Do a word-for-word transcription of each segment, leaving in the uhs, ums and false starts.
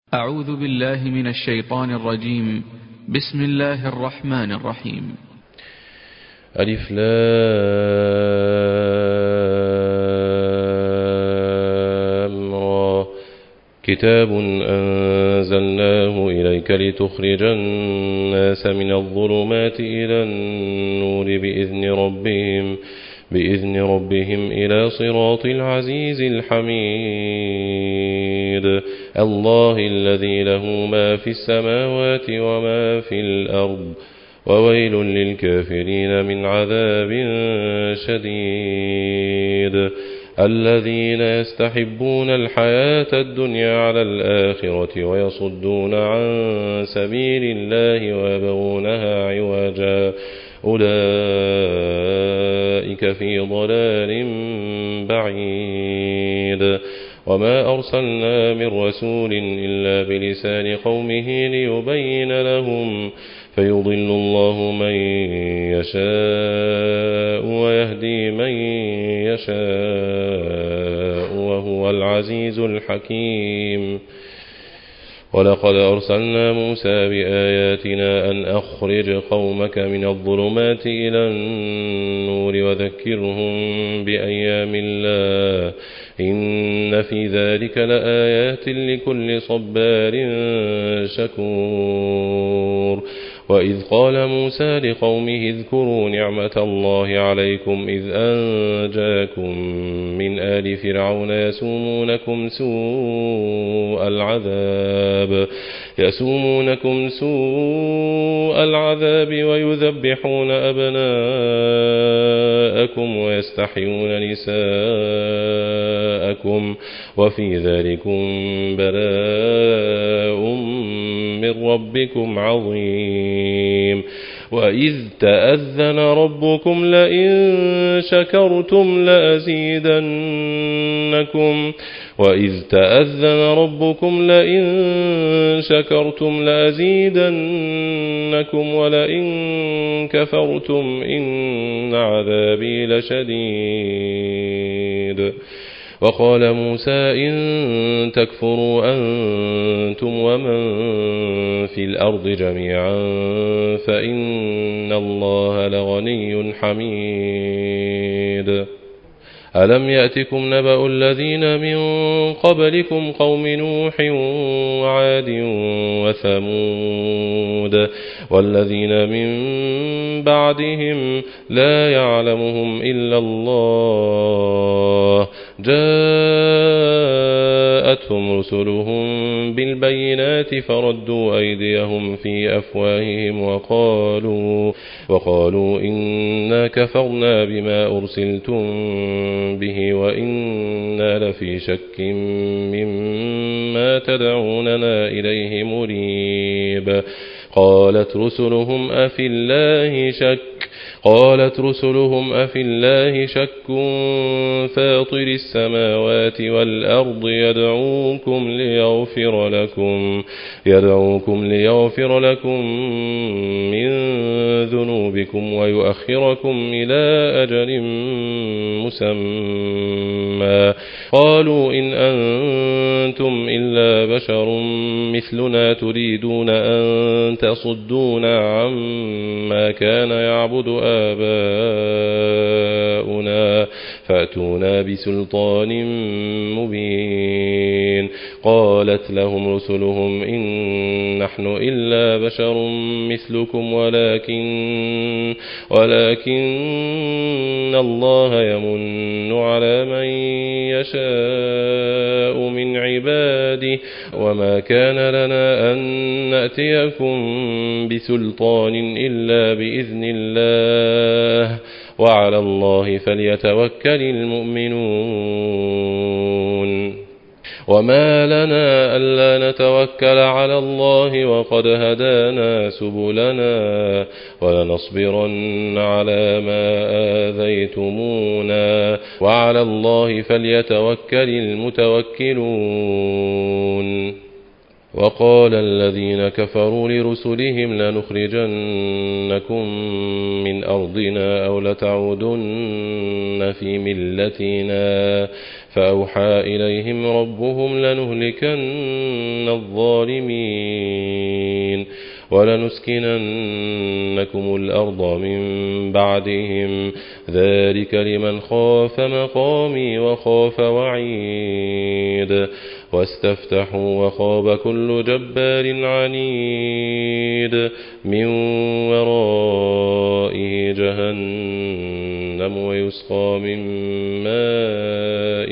أعوذ بالله من الشيطان الرجيم. بسم الله الرحمن الرحيم. ألف لام را كتاب أنزلناه إليك لتخرج الناس من الظلمات إلى النور بإذن ربهم بإذن ربهم إلى صراط العزيز الحميد الله الذي له ما في السماوات وما في الأرض وويل للكافرين من عذاب شديد الذين يستحبون الحياة الدنيا على الآخرة ويصدون عن سبيل الله ويبغونها عوجا أولئك في ضلال بعيد وما أرسلنا من رسول إلا بلسان قومه ليبين لهم فيضل الله من يشاء ويهدي من يشاء وهو العزيز الحكيم ولقد أرسلنا موسى بآياتنا أن أخرج قومك من الظلمات إلى النور وذكرهم بأيام الله إن في ذلك لآيات لكل صبار شكور وإذ قال موسى لقومه اذكروا نعمة الله عليكم إذ أنجاكم من آل فرعون يسومونكم سوء العذاب يسومونكم سوء العذاب ويذبحون أبناءكم ويستحيون نساءكم وفي ذلكم بلاء من ربكم عظيم وإذ تأذن ربكم لئن شكرتم لأزيدنكم وإذ تأذن ربكم لئن شكرتم لأزيدنكم ولئن كفرتم إن عذابي لشديد وقال موسى إن تكفروا أنتم ومن في الأرض جميعا فإن الله لغني حميد ألم يأتكم نبأ الذين من قبلكم قوم نوح وعاد وثمود والذين من بعدهم لا يعلمهم إلا الله جاءتهم رسلهم بالبينات فردوا أيديهم في أفواههم وقالوا وقالوا إنا كفرنا بما أرسلتم به وإنا لفي شك مما تدعوننا إليه مريب قالت رسلهم أفي الله شك قالت رسلهم أفي الله شك فاطر السماوات والأرض يدعوكم ليغفر لكم يدعوكم ليغفر لكم من ذنوبكم ويؤخركم إلى أجل مسمى قالوا إن أنتم إلا بشر مثلنا تريدون أن تصدونا عما كان يعبد آباؤنا فأتونا بسلطان مبين قالت لهم رسلهم إن نحن إلا بشر مثلكم ولكن ولكن الله يمن على من يشاء من عباده وما كان لنا أن نأتيكم بسلطان إلا بإذن الله وعلى الله فليتوكل المؤمنون وما لنا ألا نتوكل على الله وقد هدانا سبلنا ولنصبرن على ما آذيتمونا وعلى الله فليتوكل المتوكلون وقال الذين كفروا لرسلهم لنخرجنكم من أرضنا أو لتعودن في ملتنا فأوحى إليهم ربهم لنهلكن الظالمين ولنسكننكم الأرض من بعدهم ذلك لمن خاف مقامي وخاف وعيد واستفتحوا وخاب كل جبار عنيد من ورائه جهنم ويسقى من ماء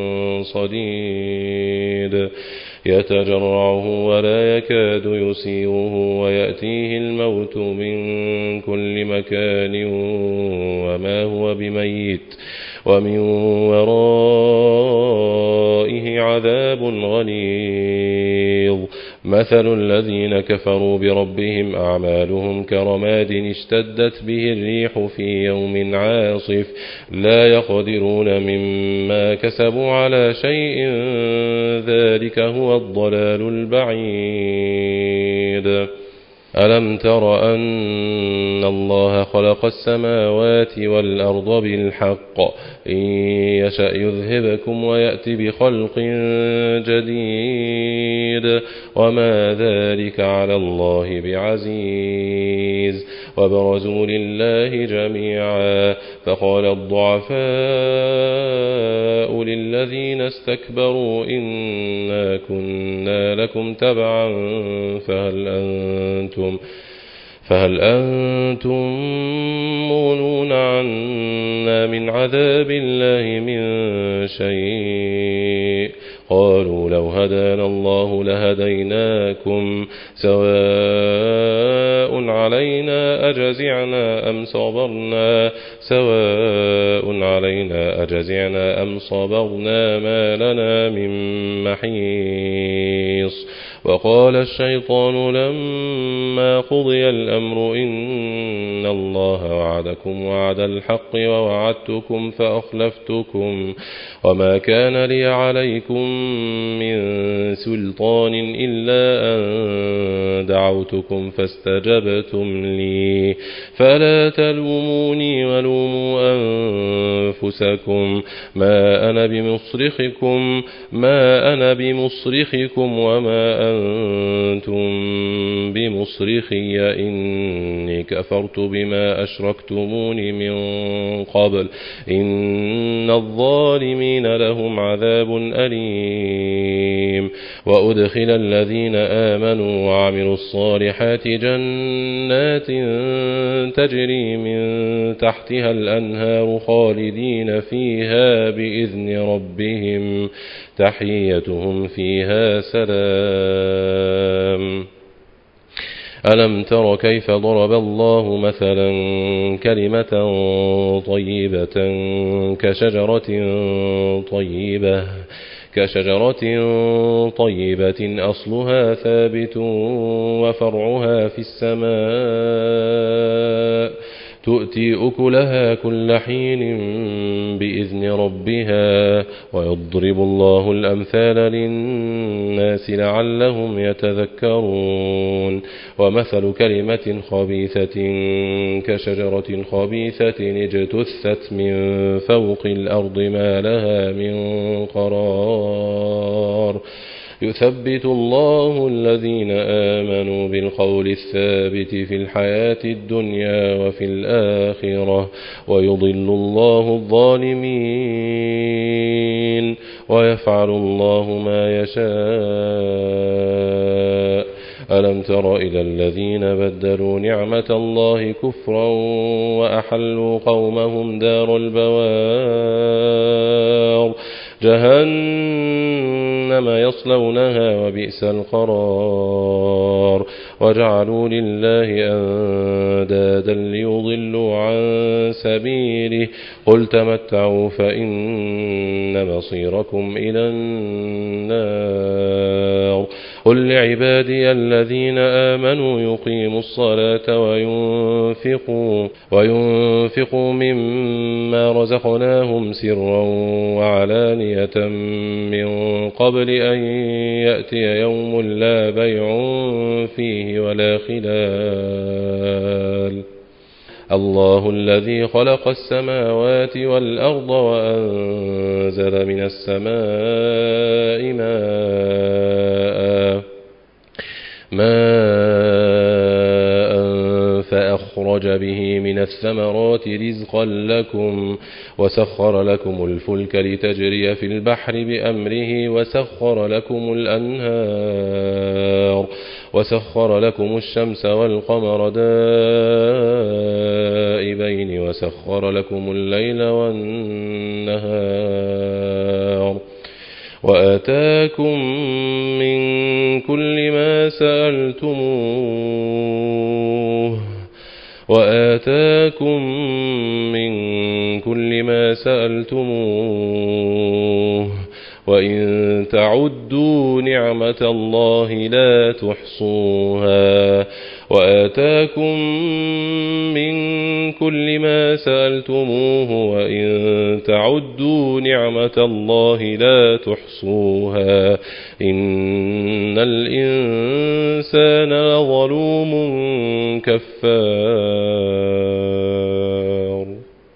صديد يتجرعه ولا يكاد يسيغه ويأتيه الموت من كل مكان وما هو بميت ومن ورائه عذاب غليظ مثل الذين كفروا بربهم أعمالهم كرماد اشتدت به الريح في يوم عاصف لا يقدرون مما كسبوا على شيء ذلك هو الضلال البعيد ألم تر أن الله خلق السماوات والأرض بالحق إن يشأ يذهبكم ويأتي بخلق جديد وما ذلك على الله بعزيز وبرزوا لله جميعا فقال الضعفاء للذين استكبروا إنا كنا لكم تبعا فهل أنتم فهل أنتم مغنون عنا من عذاب الله من شيء قالوا لو هدانا الله لهديناكم سواء علينا أجزعنا أم صبرنا سواء علينا أجزعنا أم صبرنا ما لنا من محيص وقال الشيطان لما قضي الأمر إن الله وعدكم وعد الحق ووعدتكم فأخلفتكم وما كان لي عليكم من سلطان إلا أن دعوتكم فاستجبتم لي فلا تلوموني ولوموا أنفسكم ما أنا بمصرخكم ما أنا بمصرخكم وما أنتم بمصرخي إني كفرت بما أشركتمون من قبل إن الظالمين لهم عذاب أليم وأدخل الذين آمنوا وعملوا الصالحات جنات تجري من تحتها الأنهار خالدين فيها بإذن ربهم تحيتهم فيها سلام ألم تر كيف ضرب الله مثلا كلمة طيبة كشجرة طيبة كشجرة طيبة أصلها ثابت وفرعها في السماء تؤتي أكلها كل حين بإذن ربها ويضرب الله الأمثال للناس لعلهم يتذكرون ومثل كلمة خبيثة كشجرة خبيثة اجتثت من فوق الأرض ما لها من قرار يثبت الله الذين آمنوا بالقول الثابت في الحياة الدنيا وفي الآخرة ويضل الله الظالمين ويفعل الله ما يشاء ألم تر إلى الذين بدلوا نعمة الله كفرا وأحلوا قومهم دار البوار جهنم يصلونها وبئس القرار وجعلوا لله أندادا ليضلوا عن سبيله قل تمتعوا فإن مصيركم إلى النار قل لعبادي الذين آمنوا يقيموا الصلاة وينفقوا, وينفقوا مما رزقناهم سرا وعلانية من قبل أن يأتي يوم لا بيع فيه ولا خلال الله الذي خلق السماوات والأرض وأنزل من السماء ماء ماء فأخرج به من الثمرات رزقا لكم وسخر لكم الفلك لتجري في البحر بأمره وسخر لكم الأنهار وسخر لكم الشمس والقمر دائبين وسخر لكم الليل والنهار وآتاكم من كل ما سألتموه وآتاكم من كل ما سألتموه وإن تعدوا نعمة الله لا تحصوها وآتاكم من كل ما سألتموه وإن تعدوا نعمة الله لا تحصوها إن الإنسان لظلوم كفار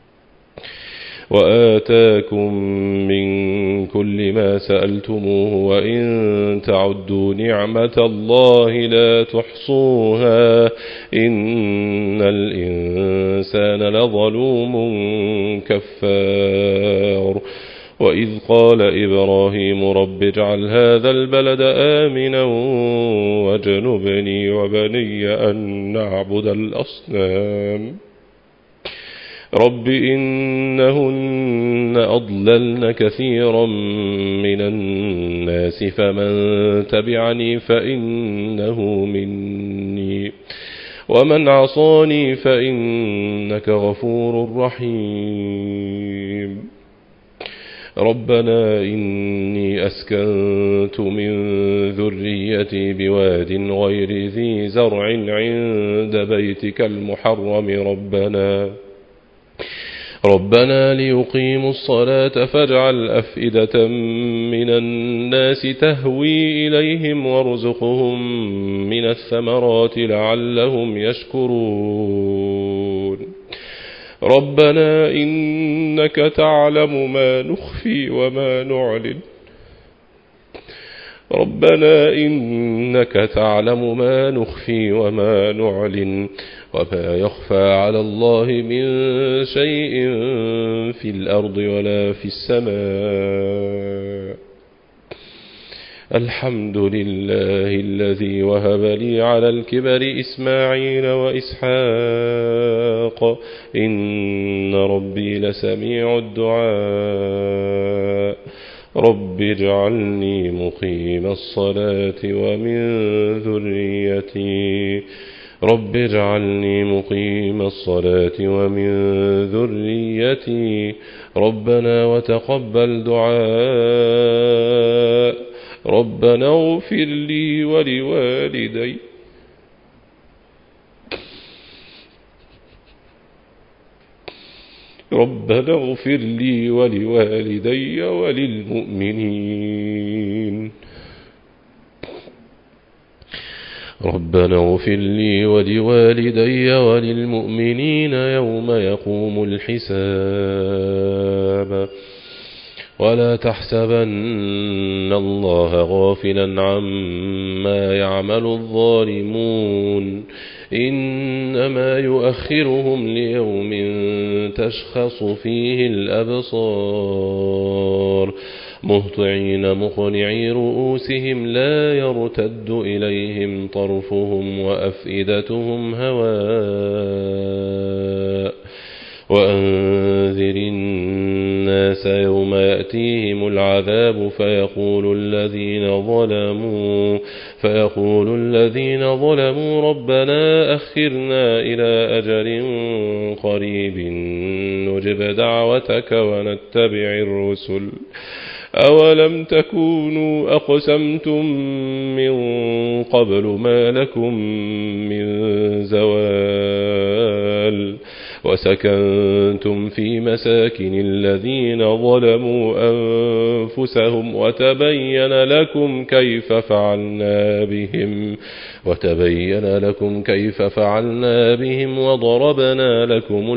وآتاكم من كل ما سألتموه وإن تعدوا نعمة الله لا تحصوها إن الإنسان لظلوم كفار وإذ قال إبراهيم رب اجعل هذا البلد آمنا واجنبني وبني أن نعبد الأصنام رب إنهن أضللن كثيرا من الناس فمن تبعني فإنه مني ومن عصاني فإنك غفور رحيم ربنا إني أسكنت من ذريتي بواد غير ذي زرع عند بيتك المحرم ربنا ربنا ليقيموا الصلاة فاجعل أفئدة من الناس تهوي إليهم وارزقهم من الثمرات لعلهم يشكرون ربنا إنك تعلم ما نخفي وما نعلن ربنا إنك تعلم ما نخفي وما نعلن وما يخفى على الله من شيء في الأرض ولا في السماء الحمد لله الذي وهب لي على الكبر إسماعيل وإسحاق إن ربي لسميع الدعاء رب اجعلني مقيم الصلاة ومن ذريتي رب اجعلني مقيم الصلاة ومن ذريتي ربنا وتقبل دعاء ربنا اغفر لي ولوالدي ربنا اغفر لي ولوالدي وللمؤمنين ربنا اغفر لي ولوالدي وللمؤمنين يوم يقوم الحساب ولا تحسبن الله غافلا عما يعمل الظالمون إنما يؤخرهم ليوم تشخص فيه الأبصار مهطعين مقنعي رؤوسهم لا يرتد إليهم طرفهم وأفئدتهم هواء وأنذر الناس يوم يأتيهم العذاب فيقول الذين ظلموا فيقول الذين ظلموا ربنا أخرنا إلى أجل قريب نجب دعوتك ونتبع الرسل أولم تكونوا أقسمتم من قبل ما لكم من زوال وسكنتم في مساكن الذين ظلموا أنفسهم وتبين لكم كيف فعلنا بهم وتبين لكم كيف فعلنا بهم وضربنا لكم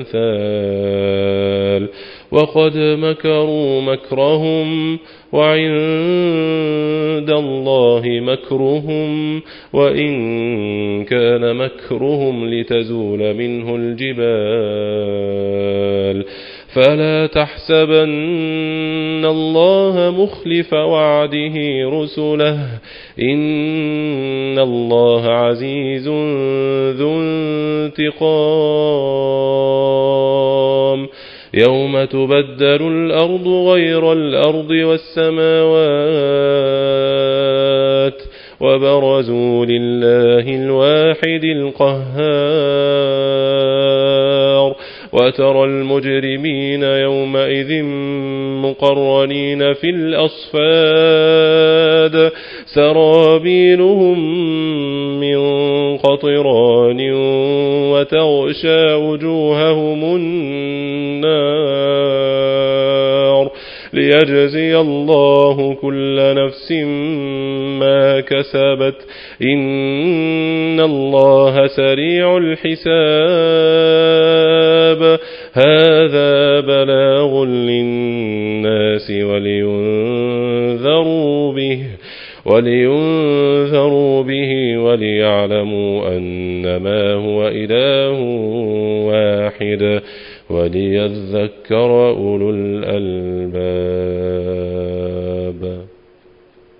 الأمثال وقد مكروا مكرهم وعند الله مكرهم وإن كان مكرهم لتزول منه الجبال فلا تحسبن الله مخلف وعده رسله إن الله عزيز ذو انتقام يوم تبدل الأرض غير الأرض والسماوات وبرزوا لله الواحد القهار وترى المجرمين يومئذ مقرنين في الأصفاد سرابيلهم من قطران وتغشى وجوههم النار ليجزي الله كل نفس ما كسبت إن الله سريع الحساب هذا بلاغ للناس ولينذروا به ولينذروا به وليعلموا أنما هو إله واحد وليذكر أولو الألباب.